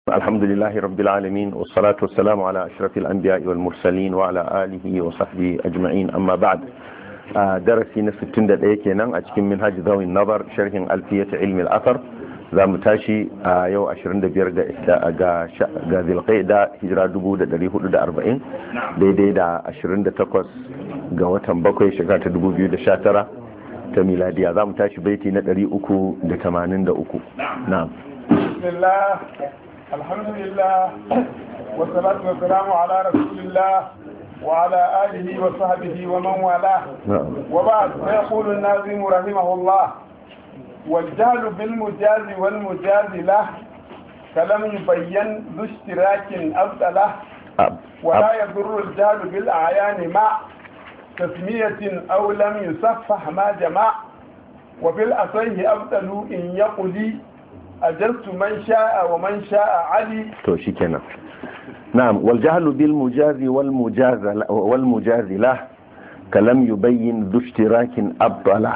الحمد لله رب العالمين والصلاة والسلام على أشرف الأنبياء والمرسلين وعلى آله وصحبه أجمعين أما بعد درسي نستن دقيقة أتكلم من هاج ذوي النظر شرح ألفية علم الأثر za mu tashi a yau 25 ga zilqaida hijira 1440 daidai da 28 ga watan 7 shekara ta 2019 ta miladiya za mu tashi baiti na 383 na'am bismillah alhamdulillah wassalatu wassalamu ala rasulillah wa ala alihi wa sahbihi wa man wala wa ba'd fa yaqulu an-nazim rahimahullah والجهل بالمجاز والمجاز له كلم يبين ذو اشتراك أبطله ولا يضر الجهل بالأعيان مع تسمية أو لم يصفح ما جمع وبالأصيه أبطل إن يقلي أجلت من شاء ومن شاء علي توشيكنا نعم والجهل بالمجاز والمجاز له كلم يبين ذو اشتراك أبطله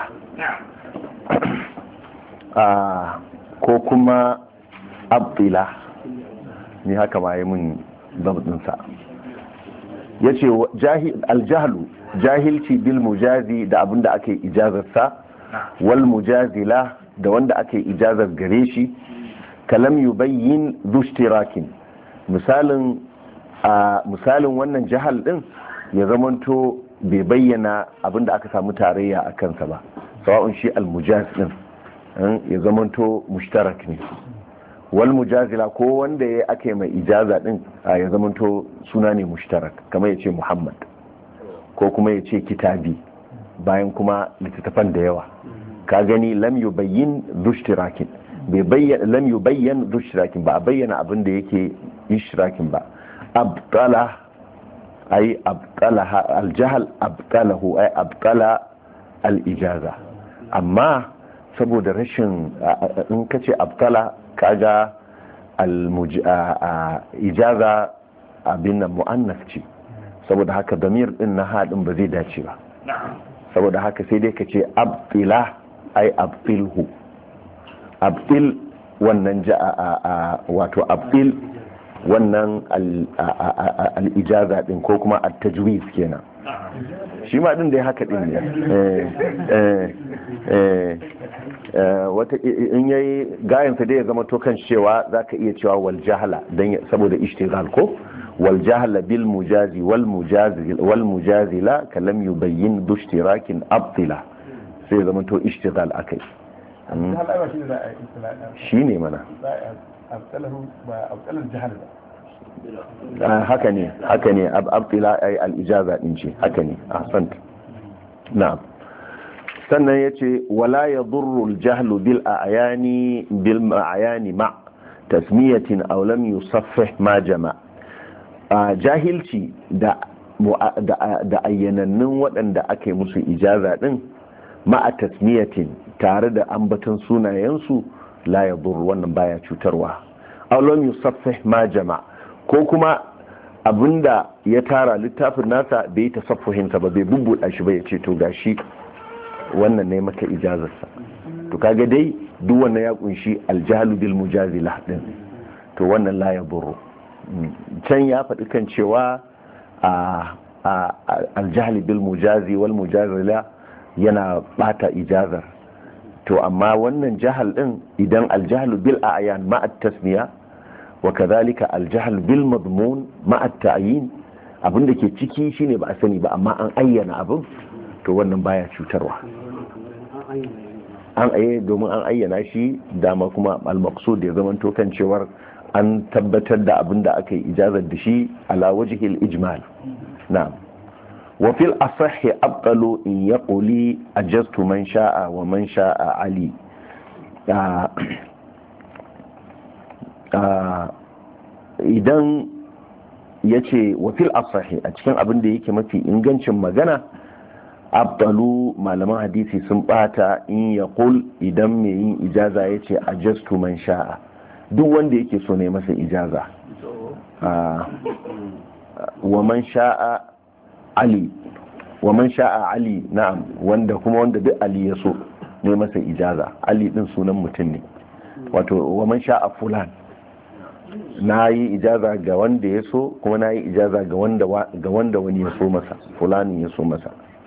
ko kuma abdila ni haka ma yi mun zabdinsa ya ce aljahalu jahilci bil mujazi da abinda aka yi ijazarsa wal mujazila da wanda aka yi ijazar gare shi kalam yubayyin dushtirakin misalin wannan jahal din ya zamanto bai bayyana abinda aka samu tarayya a kansa ba sawa'un shi al mujaz din ya zamanto mushtarak ne wal mujazila ko wanda ya ake mai ijaza din ya zamanto suna ne mushtarak kamar ya ce muhammad ko kuma ya ce kitabi bayan kuma littattafan da yawa ka gani lam yubayyin dushtirakin lam yubayyan dushtirakin ba a bayyana abin da yake ishtirakin ba abtala ay abtala aljahal abtalahu ay abtala al ijaza amma saboda rashin in ka ce abtala kaga ijaza abin nan mu'annas ce saboda haka damir din na haɗin ba zai dace ba saboda haka sai dai ka ce abtila ai abtilhu abtil wannan wato abtil wannan al-ijaza din ko kuma at-tajwiz kenan shi ma din dai haka din ne wata in yayi gayansa dai ya zama to kan cewa zaka iya cewa wal jahala dan saboda ishtighal ko wal jahala bil mujazi wal mujazila kalam yubayyin dushtirakin abtila sai ya zama to ishtighal akai shine mana haka ne abtila ay al ijaza din ce haka ne ahsant na'am sannan ya ce wala ya durrul jahlu bil ma'ayani ma tasmiyatin aw lam yusaffih ma jama jahilci da ayyanannun waɗanda ake musu ijaza din ma'a tasmiyatin tare da ambaton sunayensu la ya durru wannan baya cutarwa aw lam yusaffih ma jama ko kuma abinda ya tara littafin nasa bai tasaffuhinsa ba bai bubbuɗa shi ba ya ce to gashi wannan ne maka ijazarsa to kaga dai duk wannan ya kunshi aljahalu bil mujazila din to wannan la ya burru can ya faɗi kan cewa aljahlu bil mujazi wal mujazila yana bata ijazar to amma wannan jahal din idan aljahlu bil a'yan ma at tasmiya wa kadhalika aljahlu bil madmun ma at ta'yin abinda ke ciki shine ba a sani ba amma an ayyana abin to wannan baya cutarwa an domin an ayyana shi dama kuma al-maqsud ya zama to kan cewar an tabbatar da abin da aka yi ijazar da shi ala wajhil ijmal na'am wa fil asahhi abqalu in yaquli ajaztu man sha'a wa man sha'a ali idan yace wa fil asahhi a cikin abin da yake mafi ingancin magana abdalu malaman hadisi sun bata in ya kul idan mai yin ijaza ya ce a jastu man sha'a duk wanda yake so ne masa ijaza wa man sha'a ali na'am wanda duk ali ya so ne masa ijaza ali din sunan mutum ne wato wa man sha'a fulan na yi ijaza ga wanda ya so kuma na yi ijaza ga wanda wani ya so masa, fulani ya so masa.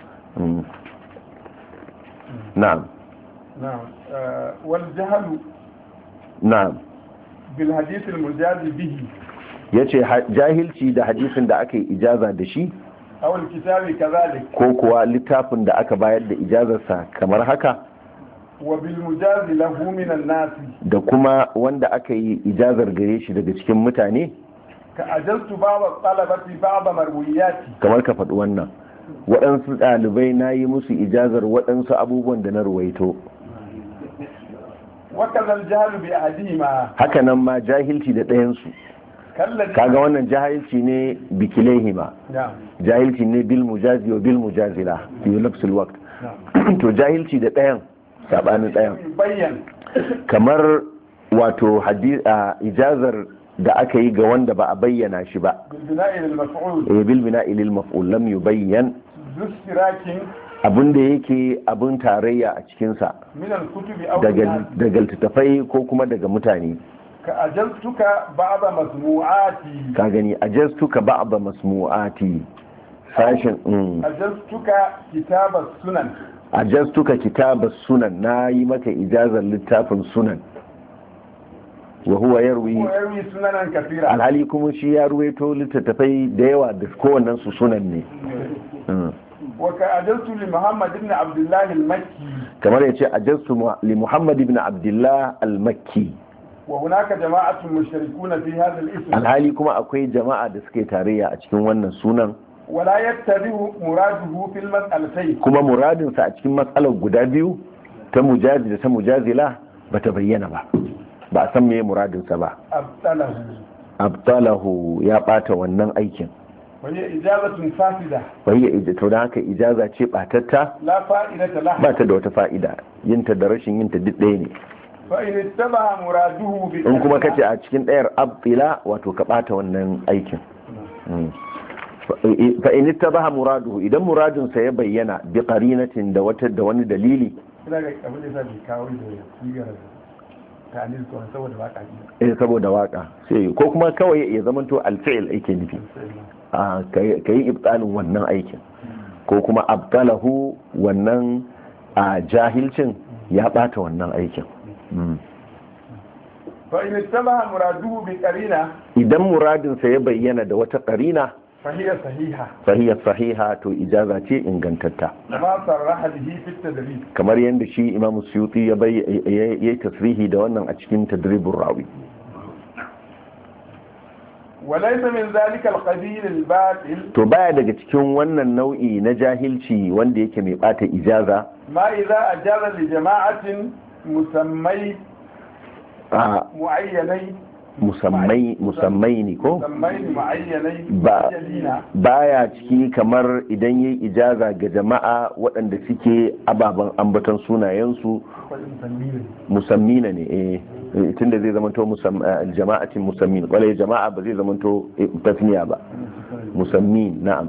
na'am wal jahlu na'am bil hadith al mujazi bihi, yace jahilci da hadisin da aka yi ijaza da shi, aw al kitabi kadhalik, ko kuwa littafin da aka bayar da ijazarsa kamar haka, wa bil mujazi lahu min an nas, da kuma wanda aka yi ijazar gare shi daga cikin mutane, ka ajaltu ba'd talabati ba'd marwiyati, kamar ka faɗi wannan, waɗansu ɗalibai na yi musu ijazar waɗansu abubuwan da na ruwaito. wakaza al-jahlu bi ahadihima, haka nan ma jahilci da ɗayansu, kaga wannan jahilci ne bikilaihima, jahilci ne bil mujazi wa bil mujazila fi nafsul waqt. to jahilci da ɗayan sabanin ɗayan, kamar wato ijazar da aka yi ga wanda ba a bayyana shi ba, bil bina'i lil maf'ul lam yubayyan, abin da yake abin tarayya a cikinsa daga littattafai ko kuma daga mutane. ka ajaltuka ba'da masmu'ati, ka gani ajaltuka ba'da masmu'ati sashin ajaltuka kitabas sunan, ajaltuka kitabas sunan, na yi maka ijazar littafin sunan, wa huwa yarwi sunanan kathira, alhali kuma shi ya ruwaito littattafai da yawa da kowannen su sunan ne. wa ka ajaltu li muhammad ibn abdullah al-makki, kamar yace ajaltu li muhammad ibn abdullah al-makki, wa hunaka jama'atun mushrikuna fi hadha al-ism, alhali kuma akwai jama'a da suke tarayya a cikin wannan sunan, wala yattabi'u muraduhu fil mas'alatayn, kuma muradinsa a cikin matsalar guda biyu ta mujazi da ta mujazila bata bayyana ba a san me muradinsa ba. abtalahu ya bata wannan aikin, wani ijazatun fasida, to da haka ijaza ce batatta, la fa'idata laha, ba ta da wata fa'ida, yinta da rashin yinta duk ɗaya ne. fa in ittabaha muraduhu bi, in kuma kace a cikin ɗayar abtila wato ka bata wannan aikin. fa in ittabaha muraduhu, idan muradin sa ya bayyana bi qarinatin da wani dalili, ina ga abin da zai kawo da sigar ta'anil ko saboda waka saboda waka sai ko kuma kawai ya zamanto al-fi'l yake nufi, kai ibtalin wannan aikin, ko kuma abtalahu wannan jahilcin ya bata wannan aikin. fa in ittabaha muraduhu bi qarina, idan muradin sa ya bayyana da wata qarina, fahiyya sahiha, to ijaza ce ingantatta, kamar yadda shi Imam Suyuti ya yi tasrihi da wannan a cikin tadribur rawi. walaysa min zalika al-qabil al-batil, to baya daga cikin wannan nau'i na jahilci wanda yake mai bata ijaza, ma idza ajaza li jama'atin musammai muayyanai, musammai ne ko baya ciki, kamar idan yayi ijaza ga jama'a waɗanda suke ababen ambaton sunayensu musammina ne, tunda zai zamanto jama'atin musammin, kwalai jama'a ba zai zamanto tasniya ba, musammin, na'am,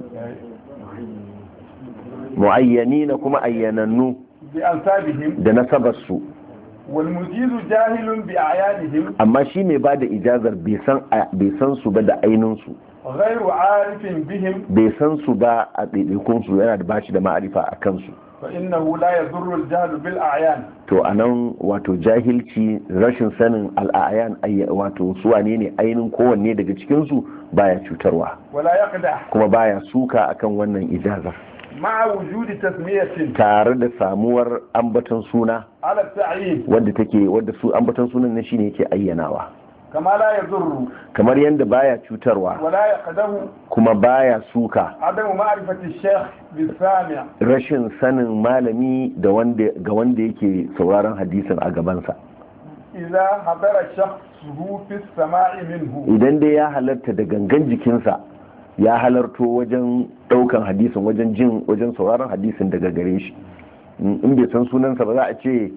muayyani na kuma ayyanannu da nasabarsu. walmujizu jahilun bi a'yanihim, amma shi mai bada ijazar bai san su ba da ainin su, ghairu arifin bihim, bai san su ba a ɗaiɗaikun su, yana da bashi da ma'arifa a kansu. fa innahu la yadurru al-jahl bil a'yan, to anan wato jahilci, rashin sanin al-a'yan wato su wane ne ainin kowanne daga cikin su baya cutarwa, wala yaqda, kuma baya suka akan wannan ijazar, ma'a wujudi tasmiyatin, tare da samuwar ambaton suna ala ta'yin, wadda su ambaton sunan nan shine yake ayyanawa, kama la yadurru, kamar yanda baya cutarwa, wala yaqdahu, kuma baya suka adamu ma'rifati shaykh bisami', rashin sanin malami da ga wanda yake sauraron hadisin a gabansa, idza hadara shakhsuhu fi as-sama'i minhu, idan dai ya halarta da gangan jikinsa, ya halarto wajen daukan hadisin, wajen sauraron hadisin daga gare shi, in bai san sunansa ba za a ce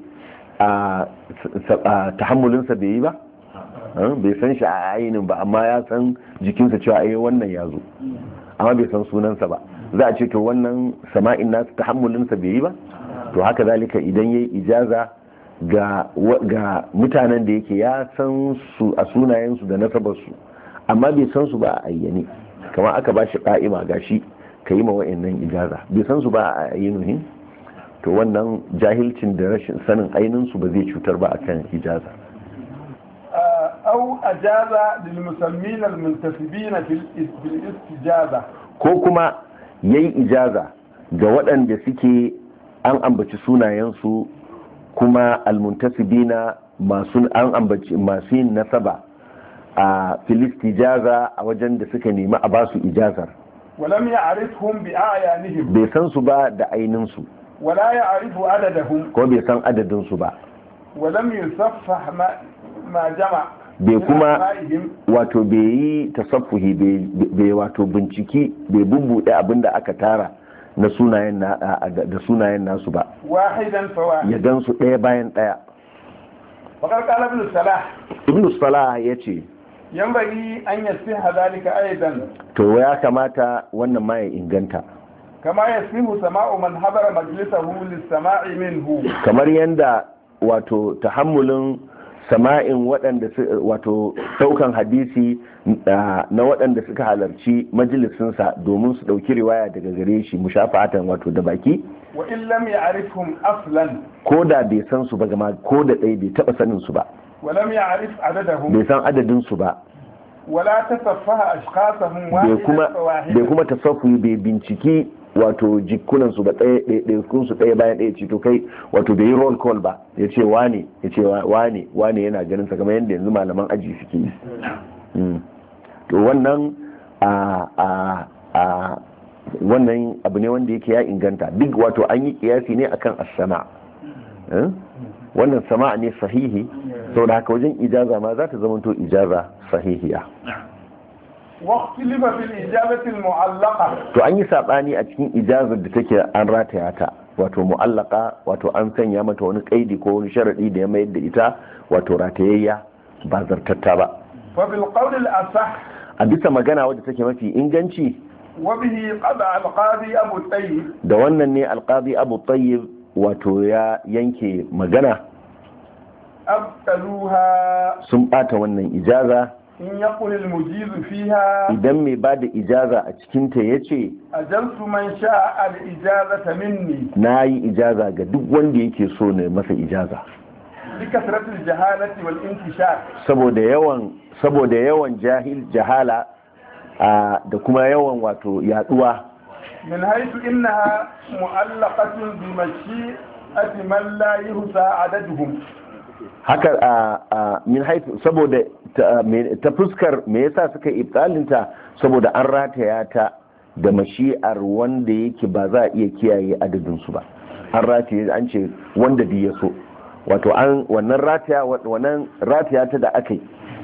a tahammulinsa bai yi ba, bai san shi a ainihin ba, amma ya san jikinsa cewa ai wannan ya zo, amma bai san sunansa ba, za a ce to wannan sama'in nasu tahammulinsa bai yi ba. To haka zalika idan yayi ijaza ga mutanen da yake ya san su a sunayensu da nasabarsu amma bai san su ba a ayyane, kamar aka ba shi ƙa'ima gashi ka yi ma wa'annan ijaza, bai san su ba a ayyunuhin, to wannan jahilcin da rashin sanin ainihinsu ba zai cutar ba akan ijaza. أو أجازة للمسمين المنتسبين في الاستجازة ko kuma yayi ijaza ga waɗanda suke an ambaci sunayensu kuma almuntasibina an ambaci masu yin nasaba a filistijaza a wajen da suka nemi a basu ijazar, ولم يعرفهم بأعيانهم bai san su ba da ainihinsu, ولا يعرف عددهم ko bai san adadinsu ba, ولم يصفح ما جمع bai kuma wato bai yi tasaffuhi bai wato binciki bai bubbuɗe abinda aka tara na sunayen da sunayen nasu ba, واحدا فواحد ya gansu ɗaya bayan ɗaya. وقد قال ابن الصلاح Ibn Salah ya ce ينبغي أن يصح ذلك أيضا to ya kamata wannan ma ya inganta, كما يصح سماع من حضر مجلسه للسماع منه kamar yanda wato tahammulin sama'in waɗanda wato ɗaukan hadisi na waɗanda suka halarci majalisinsa domin su ɗauki riwaya daga gare shi mushafa'atan wato da baki, وإن لم يعرفهم أصلا ko da bai san su ba, gama ko da ɗaya bai taɓa sanin su ba, ولم يعرف عددهم bai san adadin su ba, ولا تصفح أشخاصهم واحدا bai فواحدا kuma tasaffuyi bai binciki wato jikunan su ba ɗaya su ɗaya bayan ɗaya ce to kai wato bai yi roll call ba ya ce wane yana ganin sa kamar yadda yanzu malaman aji suke yi. To wannan wannan abu ne wanda yake ya inganta, duk wato an yi kiyasi ne akan as-sama', wannan sama' ne sahihi, saboda haka wajen ijaza ma za ta zamanto ijaza sahihiya. واختلف في الإجابة المعلقة To an yi saɓani a cikin ijazar da take an rataya ta wato mu'allaka, wato an sanya mata wani kaidi ko wani sharadi da ya mayar da ita wato ratayayya ba zartatta ba. فبالقول الأصح A bisa magana wadda take mafi inganci وبه قضى القاضي أبو الطيب da wannan ne alqadi Abu Tayyib wato ya yanke magana, أبطلوها sun bata wannan ijaza إن يقل المجيز فيها idan mai bada ijaza a cikinta ya ce أجلت من شاء الإجازة مني na yi ijaza ga duk wanda yake so ne masa ijaza, لكثرة الجهالة والانتشار saboda yawan jahala da kuma yawan wato yaduwa, من حيث إنها معلقة بمشيئة من لا يحصى عددهم haka min haifu saboda ta fuskar me yasa suka ibtalinta saboda an rataya ta da mashi'ar wanda yake ba za a iya kiyaye adadin su ba, an rataya an ce wanda bi ya so, wato an wannan rataya ta da aka yi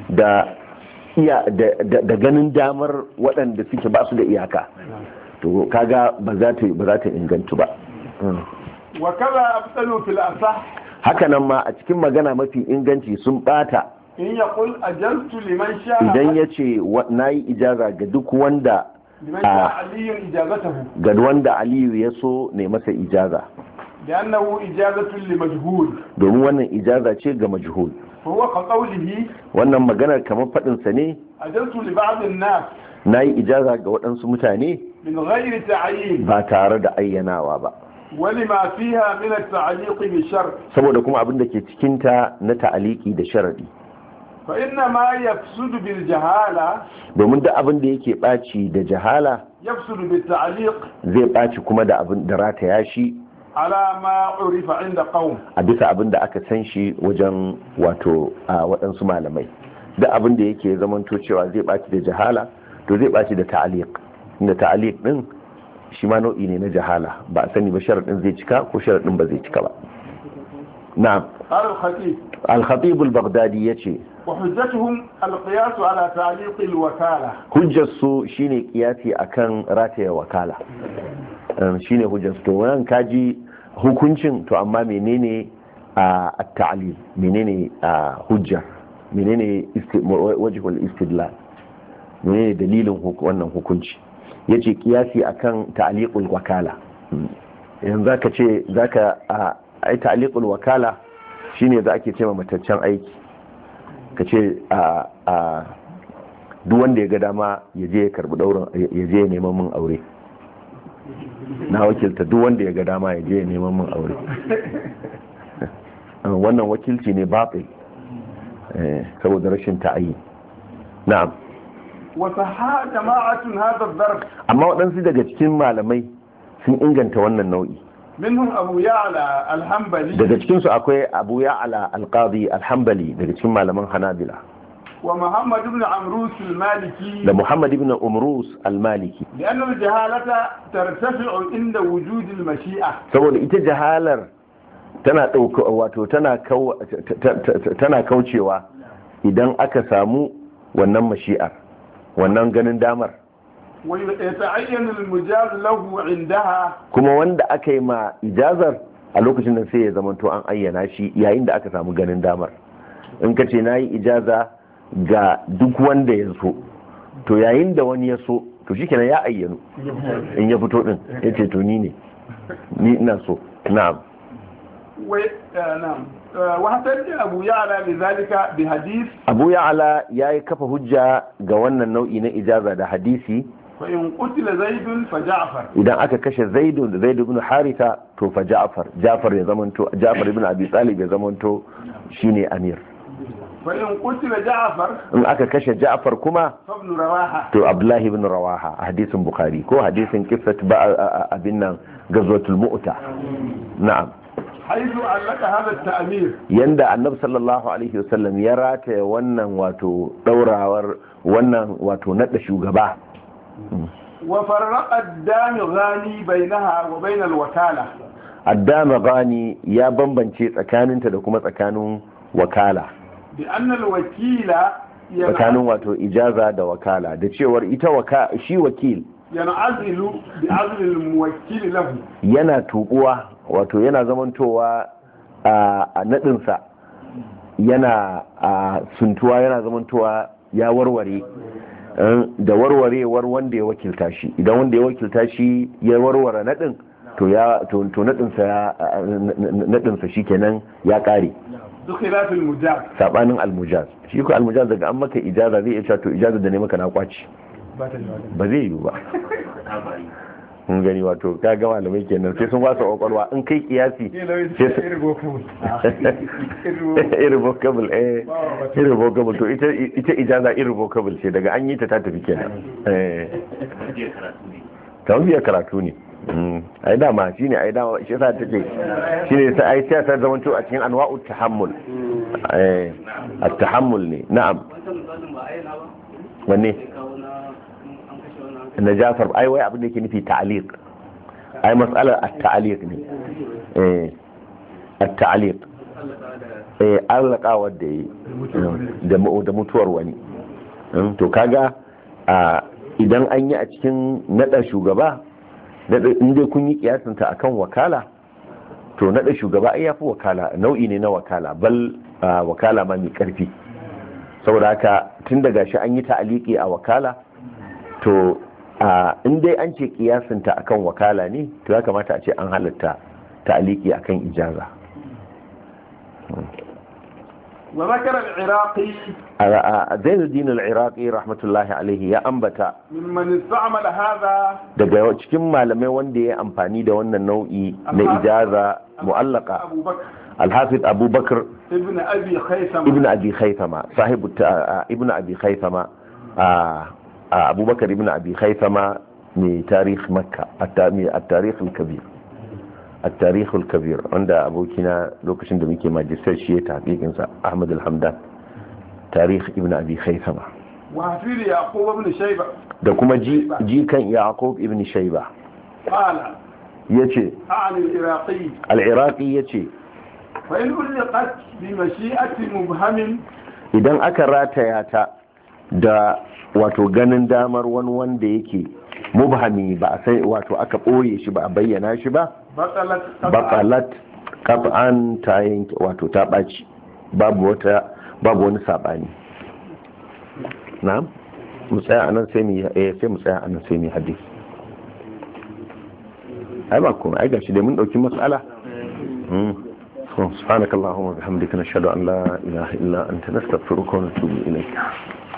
da ganin damar waɗanda suke ba su da iyaka, to kaga ba za ta ingantu ba. وكذا أبطلوا في الأصح haka nan ma a cikin magana mafi inganci sun bata إن يقول أجلت لمن شاء idan ya ce na yi ijaza ga duk wanda لمن شاء علي إجازته ga wanda Aliyu ya so ne masa ijaza, لأنه إجازة لمجهول domin wannan ijaza ce ga majhul. فهو كقوله Wannan maganar kamar faɗinsa ne, أجلت لبعض الناس na yi ijaza ga waɗansu mutane من غير تعيين ba tare da ayyanawa ba, ولما فيها من التعليق بالشر saboda kuma abin da ke cikinta na ta'aliki da sharadi, فإنما يفسد بالجهالة domin da abin da yake ɓaci da jahala يفسد بالتعليق zai ɓaci kuma da abin da rataya shi على ما عرف عند قوم a bisa abin da aka san shi wajen wato a waɗansu malamai, da abin da yake zamanto cewa zai ɓaci da jahala to zai ɓaci da ta'aliq, inda ta'aliq din shi ma nau'i ne na jahala, ba a sani ba sharaɗin zai cika ko sharaɗin ba zai cika ba. na'am. قال الخطيب al-khatib al-baghdadi yace وحجتهم القياس على تعليق الوكالة hujjar su shine kiyasi akan rataya wakala, shine hujjar su. to wannan kaji hukuncin, to amma menene at-ta'lil, menene hujja, menene wajhul istidlal, menene dalilin wannan hukunci? yace kiyasi akan ta'liqul wakala. yanzu zaka ce ai ta'liqul wakala shine da ake cewa mataccen aiki ka ce a duk wanda ya ga dama ya je ya karbi daurin ya je ya neman min aure na wakilta duk wanda ya ga dama ya je ya neman min aure wannan wakilci ne batil saboda rashin ta'ayi na'am وصحاح جماعة هذا الضرب amma waɗansu daga cikin malamai sun inganta wannan nau'i منهم أبو يعلى الحنبلي daga cikinsu akwai abu ya'ala alqadi alhambali daga cikin malaman hanabila ومحمد بن عمروس المالكي da muhammad ibn umrus almaliki لأن الجهالة ترتفع عند وجود المشيئة saboda ita jahalar tana ɗauka wato tana kaucewa idan aka samu wannan mashi'ar wannan ganin damar ويتعين المجاز له عندها kuma wanda aka yi ma ijazar a lokacin nan sai ya zamanto an ayyana shi yayin da aka samu ganin damar in ka ce na yi ijaza ga duk wanda ya so to yayin da wani ya so to shi kenan ya ayyanu in ya fito din ya ce to ni ina so na'am نعم وحتى أبو يعلى بذلك بحديث أبو يعلى ياي كفى حجة جوانا نوعي إجازة ده حديثي فإن قتل زيد فجعفر إذا أكا كش زيد بن حارثة تو فجعفر جعفر يزمنتو جعفر بن أبي طالب يزمنتو شيني أمير فإن قتل جعفر إن أكا كش جعفر كما فابن رواحة تو عبد الله بن رواحة حديث بخاري كو حديث قصة أبنا غزوة المؤتة نعم حيث علق هذا التأمير yanda annabi sallallahu alaihi wasallam ya rataye wannan wato daurawar wannan wato nada shugaba wa farraqa ad-damighani bainaha wa bain al-wakala ad-damighani ya bambance tsakaninta da kuma tsakanin wakala bi anna al-wakila tsakanin wato ijaza da wakala da cewar ita shi wakil yan'azilu bi azli al-muwakkil lahu yana tubuwa wato yana zamantowa a nadinsa yana suntuwa yana zamantowa ya warware da warwarewar wanda ya wakilta shi idan wanda ya wakilta shi ya warware nadin to nadinsa shikenan ya kare dukhilaf al-mujaz sabanin al-mujaz shi ko al-mujaz daga an maka ijaza zai iya to ijaza da ne maka na kwaci ba zai yi ba mun gani wato ka ga malamai kenan sai sun wasa kwakwalwa in kai kiyasi irrevocable to ita ijaza irrevocable ce daga an yi ta tafi kenan kamar biya karatu ne ai dama shine ai dama shi yasa take shine sai ai sai ta zama to a cikin anwa'ut tahammul at-tahammul ne na'am wanne na Jafar ai wai abin da yake nufi ta'liq ai mas'alar at-ta'liq ne at-ta'liq allaka wadda yi da mutuwar wani to kaga idan an yi a cikin nada shugaba in dai kun yi kiyasinta akan wakala to nada shugaba ai yafi wakala nau'i ne na wakala bal wakala ma mai karfi saboda haka tun daga shi an yi ta'liqi a wakala to in dai an ce kiyasinta akan wakala ne to ya kamata a ce an halatta ta'liqi akan ijaza وذكر العراقي زين الدين العراقي رحمة الله عليه يا أنبتا ممن استعمل هذا daga cikin malamai wanda ya amfani da wannan nau'i na ijaza mu'allaka الحافظ أبو بكر ابن أبي خيثمة صاحب ابن أبي خيثمة أبو بكر ابن أبي خيثمة من تاريخ مكة التاريخ الكبير التاريخ الكبير عند أبوكنا لوكشن دميكي ماجستير شيء تحقيق أحمد الحمدان تاريخ ابن أبي خيثمة وحفير يعقوب ابن شيبة دكما جي كان يعقوب ابن شيبة قال يتي عن العراقي يتي فإن ألقت بمشيئة مبهم idan aka rataya ta da wato ganin damar wani wanda yake mubhami ba a sai wato aka ɓoye shi ba a bayyana shi ba baqalat qat'an ta yanke wato ta ɓaci babu wani sabani na'am mu tsaya anan sai mu tsaya anan sai mu hadisi ai ba kuma ai gashi dai mun dauki mas'ala سبحانك اللهم وبحمدك نشهد أن لا إله إلا أنت نستغفرك ونتوب إليك.